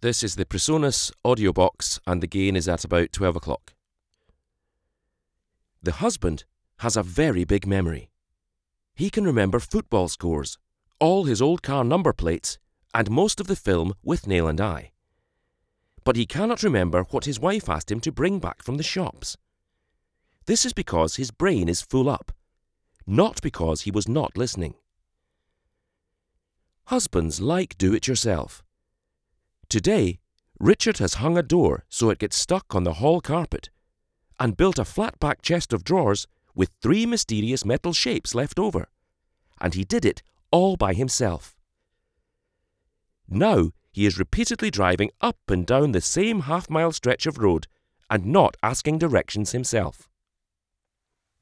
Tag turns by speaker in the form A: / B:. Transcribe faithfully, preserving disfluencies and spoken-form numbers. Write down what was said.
A: This is the Presonus audio box, and the gain is at about twelve o'clock. The husband has a very big memory. He can remember football scores, all his old car number plates, and most of the film Withnail and I. But he cannot remember what his wife asked him to bring back from the shops. This is because his brain is full up, not because he was not listening. Husbands like do-it-yourself. Today, Richard has hung a door so it gets stuck on the hall carpet and built a flat-back chest of drawers with three mysterious metal shapes left over, and he did it all by himself. Now he is repeatedly driving up and down the same half-mile stretch of road and not asking directions himself.